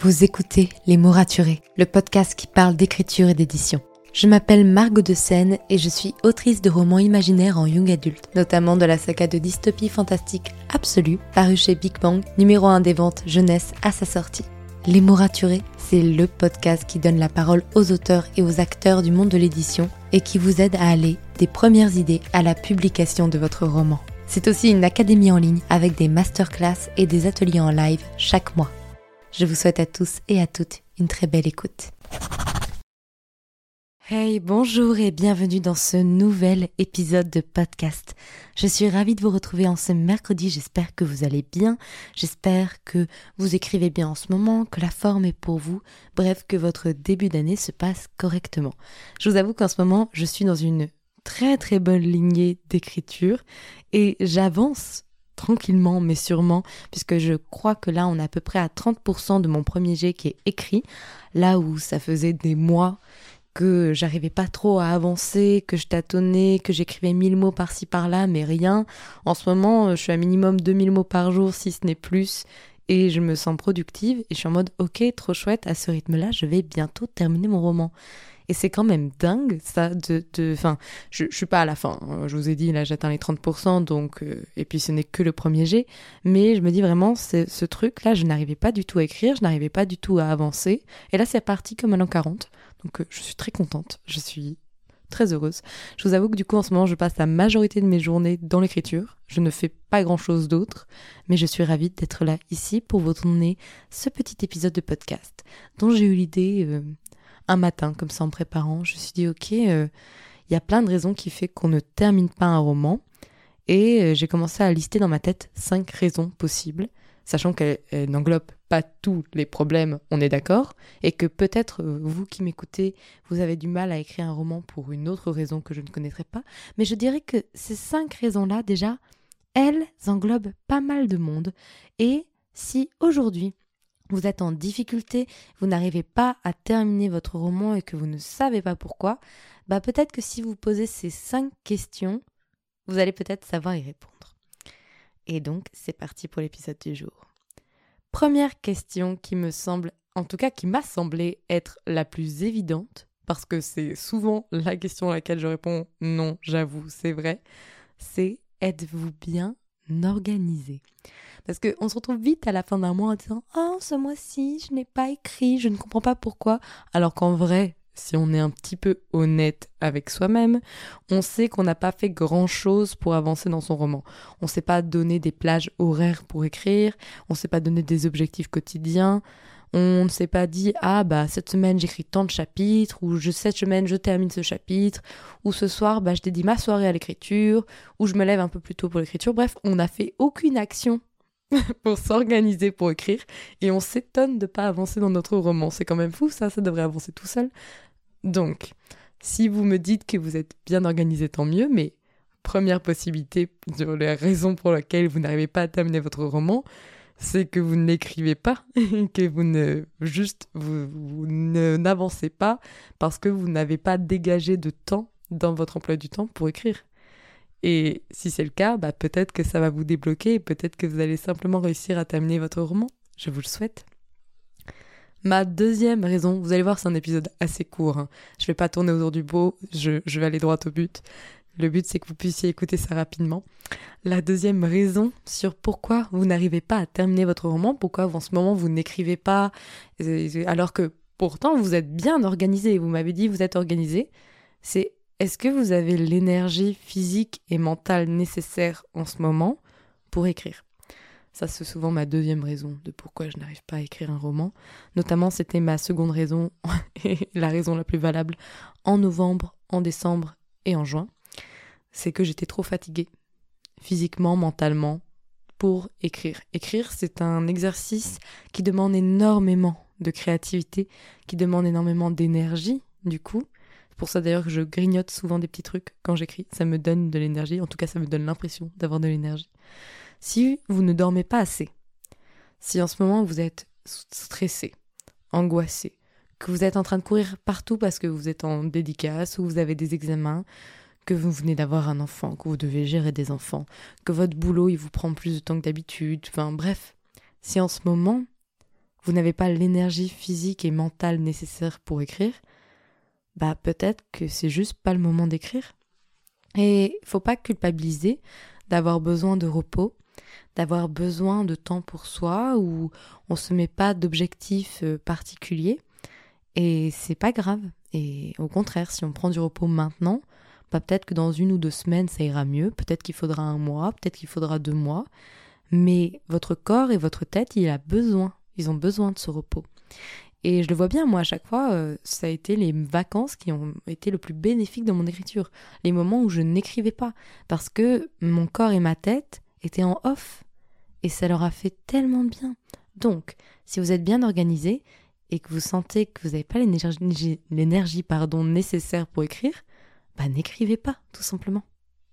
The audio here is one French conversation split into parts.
Vous écoutez Les Mots Raturés, le podcast qui parle d'écriture et d'édition. Je m'appelle Margot de Seine et je suis autrice de romans imaginaires en young adulte, notamment de la saga de dystopie fantastique Absolue, parue chez Big Bang, numéro 1 des ventes jeunesse à sa sortie. Les Mots Raturés, c'est le podcast qui donne la parole aux auteurs et aux acteurs du monde de l'édition et qui vous aide à aller des premières idées à la publication de votre roman. C'est aussi une académie en ligne avec des masterclass et des ateliers en live chaque mois. Je vous souhaite à tous et à toutes une très belle écoute. Hey, bonjour et bienvenue dans ce nouvel épisode de podcast. Je suis ravie de vous retrouver en ce mercredi, j'espère que vous allez bien, j'espère que vous écrivez bien en ce moment, que la forme est pour vous, bref, que votre début d'année se passe correctement. Je vous avoue qu'en ce moment, je suis dans une très bonne lignée d'écriture et j'avance tranquillement mais sûrement, puisque je crois que là on est à peu près à 30% de mon premier jet qui est écrit, là où ça faisait des mois que j'arrivais pas trop à avancer, que je tâtonnais, que j'écrivais 1000 mots par-ci par-là, mais rien. En ce moment, je suis à minimum 2000 mots par jour, si ce n'est plus, et je me sens productive, et je suis en mode, ok, trop chouette, à ce rythme-là, je vais bientôt terminer mon roman. Et c'est quand même dingue, ça, Enfin, je suis pas à la fin, hein. Je vous ai dit, là, j'atteins les 30%, donc... et puis, ce n'est que le premier jet. Mais je me dis vraiment, ce truc-là, je n'arrivais pas du tout à écrire, je n'arrivais pas du tout à avancer. Et là, c'est parti comme à l'an 40. Donc, je suis très contente, je suis très heureuse. Je vous avoue que du coup, en ce moment, je passe la majorité de mes journées dans l'écriture. Je ne fais pas grand-chose d'autre, mais je suis ravie d'être là, ici, pour vous donner ce petit épisode de podcast, dont j'ai eu l'idée... un matin, comme ça en préparant, je me suis dit ok, il y a plein de raisons qui fait qu'on ne termine pas un roman et j'ai commencé à lister dans ma tête 5 raisons possibles, sachant qu'elles n'englobent pas tous les problèmes, on est d'accord, et que peut-être vous qui m'écoutez, vous avez du mal à écrire un roman pour une autre raison que je ne connaîtrai pas, mais je dirais que ces 5 raisons-là déjà, elles englobent pas mal de monde et si aujourd'hui vous êtes en difficulté, vous n'arrivez pas à terminer votre roman et que vous ne savez pas pourquoi, bah peut-être que si vous posez ces 5 questions, vous allez peut-être savoir y répondre. Et donc, c'est parti pour l'épisode du jour. Première question qui me semble, en tout cas qui m'a semblé être la plus évidente, parce que c'est souvent la question à laquelle je réponds non, j'avoue, c'est vrai, c'est êtes-vous bien organisé ? Parce qu'on se retrouve vite à la fin d'un mois en disant « Oh, ce mois-ci, je n'ai pas écrit, je ne comprends pas pourquoi. » Alors qu'en vrai, si on est un petit peu honnête avec soi-même, on sait qu'on n'a pas fait grand-chose pour avancer dans son roman. On ne s'est pas donné des plages horaires pour écrire, on ne s'est pas donné des objectifs quotidiens, on ne s'est pas dit « Ah, bah cette semaine, j'écris tant de chapitres » ou « Cette semaine, je termine ce chapitre » ou « Ce soir, bah, je dédie ma soirée à l'écriture » ou « Je me lève un peu plus tôt pour l'écriture ». Bref, on n'a fait aucune action pour s'organiser pour écrire et on s'étonne de pas avancer dans notre roman. C'est quand même fou ça devrait avancer tout seul. Donc, si vous me dites que vous êtes bien organisé, tant mieux, mais première possibilité sur les raisons pour lesquelles vous n'arrivez pas à terminer votre roman, c'est que vous ne l'écrivez pas, que vous n'avancez pas parce que vous n'avez pas dégagé de temps dans votre emploi du temps pour écrire. Et si c'est le cas, bah peut-être que ça va vous débloquer et peut-être que vous allez simplement réussir à terminer votre roman. Je vous le souhaite. Ma deuxième raison, vous allez voir, c'est un épisode assez court, hein. Je vais pas tourner autour du pot, je vais aller droit au but. Le but, c'est que vous puissiez écouter ça rapidement. La deuxième raison sur pourquoi vous n'arrivez pas à terminer votre roman, pourquoi en ce moment vous n'écrivez pas, alors que pourtant vous êtes bien organisé, vous m'avez dit vous êtes organisé, c'est est-ce que vous avez l'énergie physique et mentale nécessaire en ce moment pour écrire ? Ça, c'est souvent ma deuxième raison de pourquoi je n'arrive pas à écrire un roman. Notamment, c'était ma seconde raison et la raison la plus valable en novembre, en décembre et en juin. C'est que j'étais trop fatiguée, physiquement, mentalement, pour écrire. Écrire, c'est un exercice qui demande énormément de créativité, qui demande énormément d'énergie, du coup. C'est pour ça d'ailleurs que je grignote souvent des petits trucs quand j'écris. Ça me donne de l'énergie, en tout cas ça me donne l'impression d'avoir de l'énergie. Si vous ne dormez pas assez, si en ce moment vous êtes stressé, angoissé, que vous êtes en train de courir partout parce que vous êtes en dédicace ou vous avez des examens, que vous venez d'avoir un enfant, que vous devez gérer des enfants, que votre boulot il vous prend plus de temps que d'habitude, enfin bref, si en ce moment vous n'avez pas l'énergie physique et mentale nécessaire pour écrire, peut-être que c'est juste pas le moment d'écrire. Et il faut pas culpabiliser d'avoir besoin de repos, d'avoir besoin de temps pour soi, où on se met pas d'objectifs particuliers. Et c'est pas grave. Et au contraire, si on prend du repos maintenant, peut-être que dans 1 ou 2 semaines, ça ira mieux. Peut-être qu'il faudra 1 mois, peut-être qu'il faudra 2 mois. Mais votre corps et votre tête, ils ont besoin de ce repos. Et je le vois bien, moi, à chaque fois, ça a été les vacances qui ont été le plus bénéfique dans mon écriture. Les moments où je n'écrivais pas. Parce que mon corps et ma tête étaient en off. Et ça leur a fait tellement de bien. Donc, si vous êtes bien organisé et que vous sentez que vous n'avez pas l'énergie nécessaire pour écrire, n'écrivez pas, tout simplement.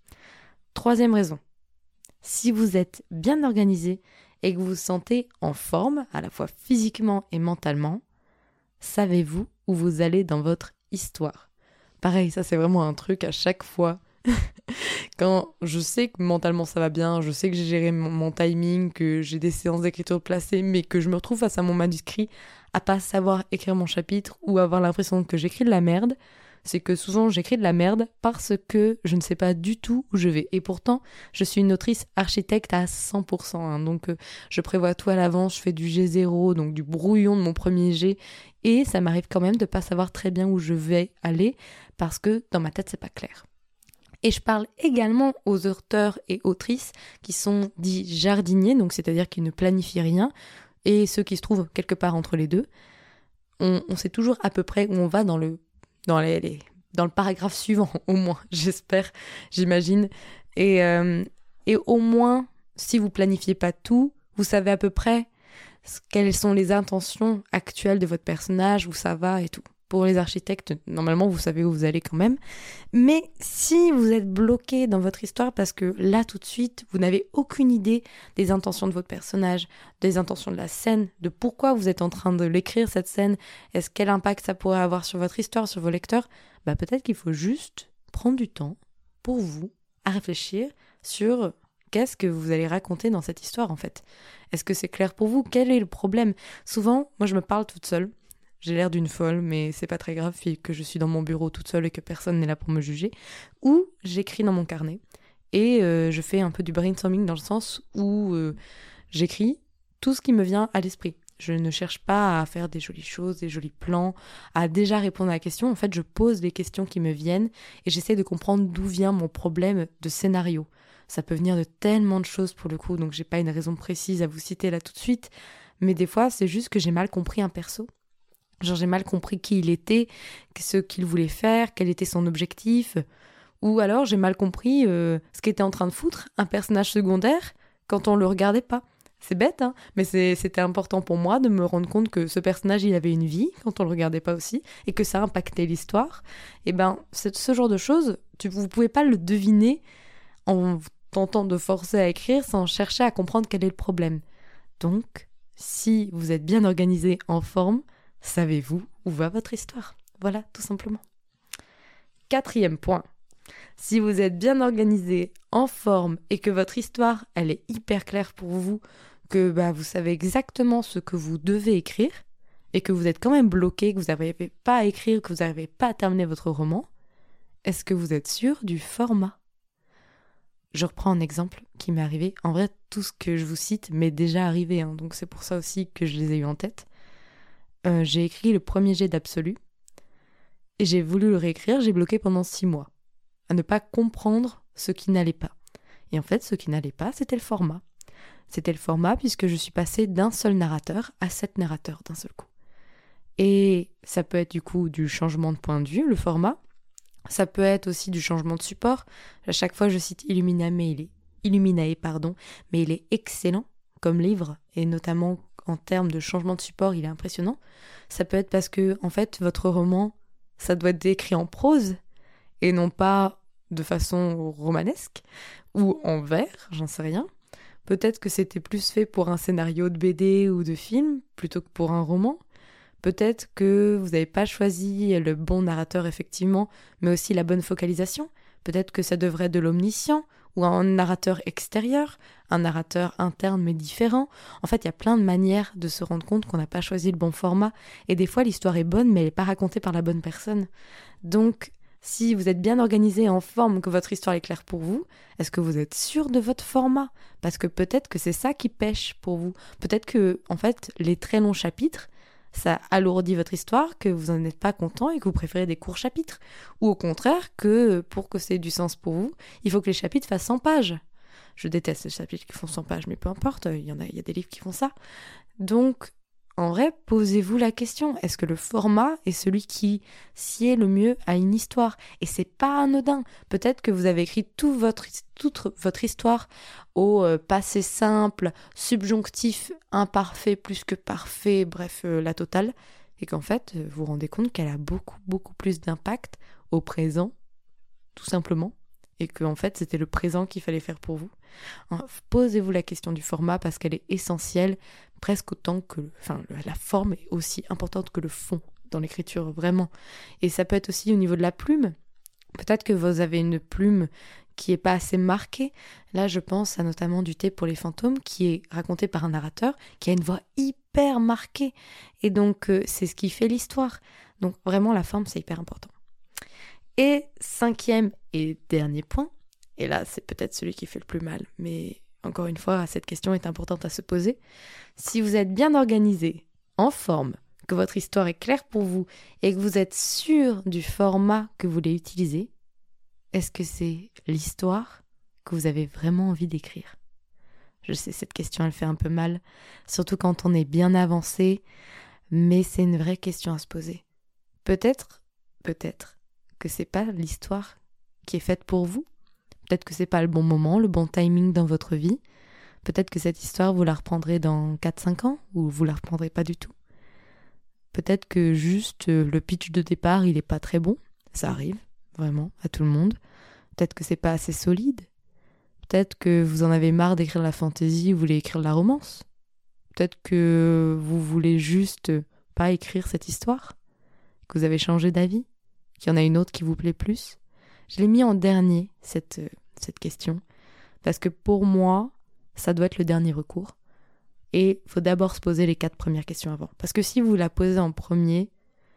3e raison. Si vous êtes bien organisé et que vous vous sentez en forme, à la fois physiquement et mentalement, savez-vous où vous allez dans votre histoire? Pareil, ça c'est vraiment un truc à chaque fois. Quand je sais que mentalement ça va bien, je sais que j'ai géré mon timing, que j'ai des séances d'écriture placées, mais que je me retrouve face à mon manuscrit à pas savoir écrire mon chapitre ou avoir l'impression que j'écris de la merde, c'est que souvent j'écris de la merde parce que je ne sais pas du tout où je vais. Et pourtant, je suis une autrice architecte à 100%. Donc je prévois tout à l'avance, je fais du G0, donc du brouillon de mon premier G. Et ça m'arrive quand même de pas savoir très bien où je vais aller parce que dans ma tête, c'est pas clair. Et je parle également aux auteurs et autrices qui sont dits jardiniers, donc c'est-à-dire qui ne planifient rien, et ceux qui se trouvent quelque part entre les deux. On sait toujours à peu près où on va dans le paragraphe suivant, au moins, j'espère, j'imagine. Et au moins, si vous planifiez pas tout, vous savez à peu près quelles sont les intentions actuelles de votre personnage, où ça va et tout. Pour les architectes, normalement, vous savez où vous allez quand même. Mais si vous êtes bloqué dans votre histoire parce que là, tout de suite, vous n'avez aucune idée des intentions de votre personnage, des intentions de la scène, de pourquoi vous êtes en train de l'écrire, cette scène, quel impact ça pourrait avoir sur votre histoire, sur vos lecteurs, peut-être qu'il faut juste prendre du temps pour vous à réfléchir sur qu'est-ce que vous allez raconter dans cette histoire, en fait. Est-ce que c'est clair pour vous? Quel est le problème? Souvent, moi, je me parle toute seule. J'ai l'air d'une folle, mais c'est pas très grave, que je suis dans mon bureau toute seule et que personne n'est là pour me juger. Ou j'écris dans mon carnet et je fais un peu du brainstorming dans le sens où j'écris tout ce qui me vient à l'esprit. Je ne cherche pas à faire des jolies choses, des jolis plans, à déjà répondre à la question. En fait, je pose les questions qui me viennent et j'essaie de comprendre d'où vient mon problème de scénario. Ça peut venir de tellement de choses pour le coup, donc j'ai pas une raison précise à vous citer là tout de suite. Mais des fois, c'est juste que j'ai mal compris un perso. Genre j'ai mal compris qui il était, ce qu'il voulait faire, quel était son objectif. Ou alors j'ai mal compris ce qu'était en train de foutre un personnage secondaire quand on le regardait pas. C'est bête, hein, mais c'était important pour moi de me rendre compte que ce personnage, il avait une vie quand on le regardait pas aussi, et que ça impactait l'histoire. Et ce genre de choses, vous pouvez pas le deviner en tentant de forcer à écrire sans chercher à comprendre quel est le problème. Donc, si vous êtes bien organisé, en forme, savez-vous où va votre histoire? Voilà, tout simplement. 4e point. Si vous êtes bien organisé, en forme, et que votre histoire, elle est hyper claire pour vous, que vous savez exactement ce que vous devez écrire, et que vous êtes quand même bloqué, que vous n'arrivez pas à écrire, que vous n'arrivez pas à terminer votre roman, est-ce que vous êtes sûr du format? Je reprends un exemple qui m'est arrivé. En vrai, tout ce que je vous cite m'est déjà arrivé, hein, donc c'est pour ça aussi que je les ai eu en tête. J'ai écrit le premier jet d'Absolu, et j'ai voulu le réécrire, j'ai bloqué pendant 6 mois, à ne pas comprendre ce qui n'allait pas. Et en fait, ce qui n'allait pas, c'était le format. C'était le format puisque je suis passée d'un seul narrateur à 7 narrateurs d'un seul coup. Et ça peut être du coup du changement de point de vue, le format. Ça peut être aussi du changement de support. À chaque fois, je cite Illuminae, mais il est excellent comme livre, et notamment en termes de changement de support, il est impressionnant. Ça peut être parce que, en fait, votre roman, ça doit être écrit en prose, et non pas de façon romanesque, ou en vers, j'en sais rien. Peut-être que c'était plus fait pour un scénario de BD ou de film, plutôt que pour un roman. Peut-être que vous n'avez pas choisi le bon narrateur, effectivement, mais aussi la bonne focalisation. Peut-être que ça devrait être de l'omniscient, ou un narrateur extérieur, un narrateur interne mais différent. En fait, il y a plein de manières de se rendre compte qu'on n'a pas choisi le bon format. Et des fois, l'histoire est bonne, mais elle n'est pas racontée par la bonne personne. Donc, si vous êtes bien organisé en forme, que votre histoire est claire pour vous, est-ce que vous êtes sûr de votre format ? Parce que peut-être que c'est ça qui pêche pour vous. Peut-être que, en fait, les très longs chapitres, ça alourdit votre histoire, que vous n'en êtes pas content et que vous préférez des courts chapitres. Ou au contraire, que pour que ça ait du sens pour vous, il faut que les chapitres fassent 100 pages. Je déteste les chapitres qui font 100 pages, mais peu importe, il y a des livres qui font ça. Donc, en vrai, posez-vous la question, est-ce que le format est celui qui sied le mieux à une histoire ? Et c'est pas anodin. Peut-être que vous avez écrit toute votre histoire au passé simple, subjonctif, imparfait, plus que parfait, bref, la totale. Et qu'en fait, vous vous rendez compte qu'elle a beaucoup, beaucoup plus d'impact au présent, tout simplement. Et qu'en fait, c'était le présent qu'il fallait faire pour vous. Posez-vous la question du format parce qu'elle est essentielle, presque autant que... la forme est aussi importante que le fond dans l'écriture, vraiment. Et ça peut être aussi au niveau de la plume. Peut-être que vous avez une plume qui n'est pas assez marquée. Là, je pense à notamment du Thé pour les fantômes, qui est raconté par un narrateur, qui a une voix hyper marquée. Et donc, c'est ce qui fait l'histoire. Donc, vraiment, la forme, c'est hyper important. Et 5e et dernier point, et là c'est peut-être celui qui fait le plus mal, mais encore une fois, cette question est importante à se poser. Si vous êtes bien organisé, en forme, que votre histoire est claire pour vous et que vous êtes sûr du format que vous voulez utiliser, est-ce que c'est l'histoire que vous avez vraiment envie d'écrire ? Je sais, cette question elle fait un peu mal, surtout quand on est bien avancé, mais c'est une vraie question à se poser. Peut-être que c'est pas l'histoire qui est faite pour vous. Peut-être que c'est pas le bon moment, le bon timing dans votre vie. Peut-être que cette histoire, vous la reprendrez dans 4-5 ans ou vous la reprendrez pas du tout. Peut-être que juste le pitch de départ, il est pas très bon. Ça arrive, vraiment, à tout le monde. Peut-être que c'est pas assez solide. Peut-être que vous en avez marre d'écrire la fantasy, vous voulez écrire de la romance. Peut-être que vous voulez juste pas écrire cette histoire, que vous avez changé d'avis, qu'il y en a une autre qui vous plaît plus. Je l'ai mis en dernier, cette question, parce que pour moi, ça doit être le dernier recours. Et il faut d'abord se poser les 4 premières questions avant. Parce que si vous la posez en premier,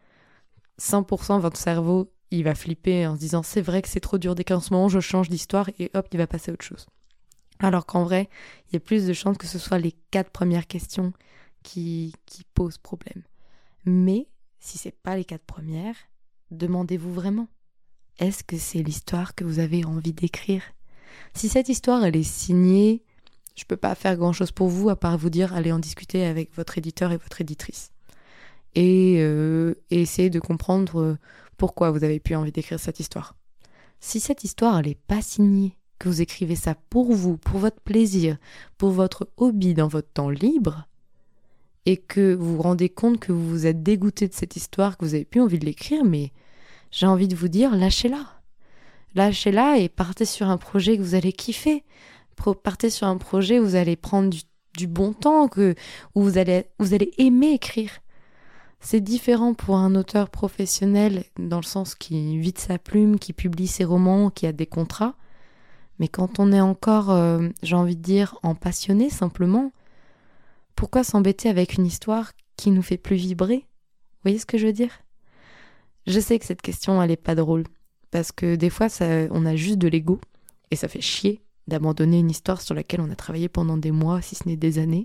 100% votre cerveau, il va flipper en se disant « c'est vrai que c'est trop dur d'écrire en ce moment, je change d'histoire » et hop, il va passer à autre chose. Alors qu'en vrai, il y a plus de chances que ce soit les 4 premières questions qui posent problème. Mais si c'est pas les 4 premières, demandez-vous vraiment. Est-ce que c'est l'histoire que vous avez envie d'écrire ? Si cette histoire, elle est signée, je peux pas faire grand-chose pour vous à part vous dire allez en discuter avec votre éditeur et votre éditrice. Et essayer de comprendre pourquoi vous avez plus envie d'écrire cette histoire. Si cette histoire, elle est pas signée, que vous écrivez ça pour vous, pour votre plaisir, pour votre hobby dans votre temps libre, et que vous vous rendez compte que vous vous êtes dégoûté de cette histoire, que vous avez plus envie de l'écrire, mais j'ai envie de vous dire, lâchez-la. Lâchez-la et partez sur un projet que vous allez kiffer. Partez sur un projet où vous allez prendre du bon temps, où vous allez aimer écrire. C'est différent pour un auteur professionnel, dans le sens qui vide sa plume, qui publie ses romans, qui a des contrats. Mais quand on est encore, j'ai envie de dire, en passionné simplement, pourquoi s'embêter avec une histoire qui nous fait plus vibrer ? Vous voyez ce que je veux dire ? Je sais que cette question, elle est pas drôle. Parce que des fois, on a juste de l'ego. Et ça fait chier d'abandonner une histoire sur laquelle on a travaillé pendant des mois, si ce n'est des années.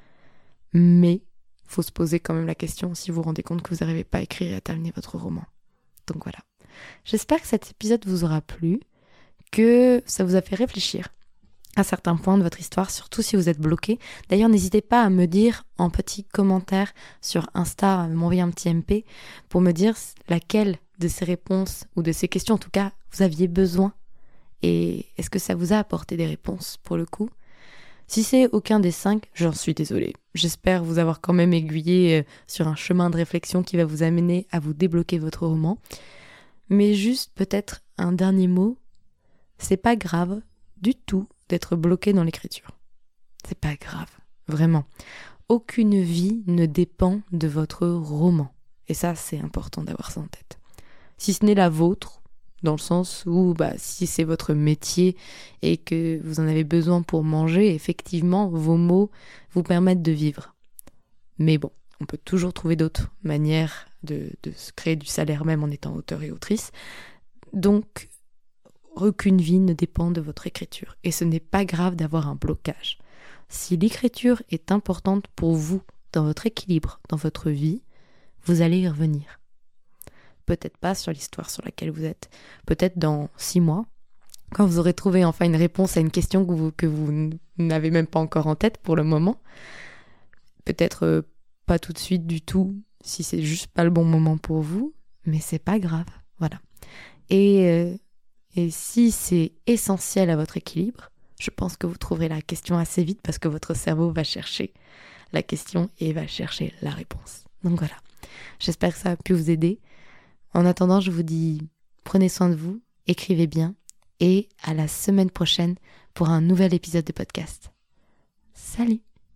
Mais faut se poser quand même la question si vous vous rendez compte que vous n'arrivez pas à écrire et à terminer votre roman. Donc voilà. J'espère que cet épisode vous aura plu, que ça vous a fait réfléchir à certains points de votre histoire, surtout si vous êtes bloqué. D'ailleurs, n'hésitez pas à me dire en petit commentaire sur Insta, à m'envoyer un petit MP pour me dire laquelle de ces réponses, ou de ces questions en tout cas, vous aviez besoin. Et est-ce que ça vous a apporté des réponses pour le coup ? Si c'est aucun des 5, j'en suis désolée. J'espère vous avoir quand même aiguillé sur un chemin de réflexion qui va vous amener à vous débloquer votre roman. Mais juste peut-être un dernier mot, c'est pas grave du tout d'être bloqué dans l'écriture. C'est pas grave, vraiment. Aucune vie ne dépend de votre roman. Et ça, c'est important d'avoir ça en tête. Si ce n'est la vôtre, dans le sens où si c'est votre métier et que vous en avez besoin pour manger, effectivement, vos mots vous permettent de vivre. Mais bon, on peut toujours trouver d'autres manières de se créer du salaire même en étant auteur et autrice. Donc, aucune vie ne dépend de votre écriture. Et ce n'est pas grave d'avoir un blocage. Si l'écriture est importante pour vous, dans votre équilibre, dans votre vie, vous allez y revenir. Peut-être pas sur l'histoire sur laquelle vous êtes. Peut-être dans 6 mois, quand vous aurez trouvé enfin une réponse à une question que vous n'avez même pas encore en tête pour le moment. Peut-être pas tout de suite du tout, si c'est juste pas le bon moment pour vous, mais c'est pas grave. Voilà. Et si c'est essentiel à votre équilibre, je pense que vous trouverez la question assez vite parce que votre cerveau va chercher la question et va chercher la réponse. Donc voilà. J'espère que ça a pu vous aider. En attendant, je vous dis prenez soin de vous, écrivez bien et à la semaine prochaine pour un nouvel épisode de podcast. Salut!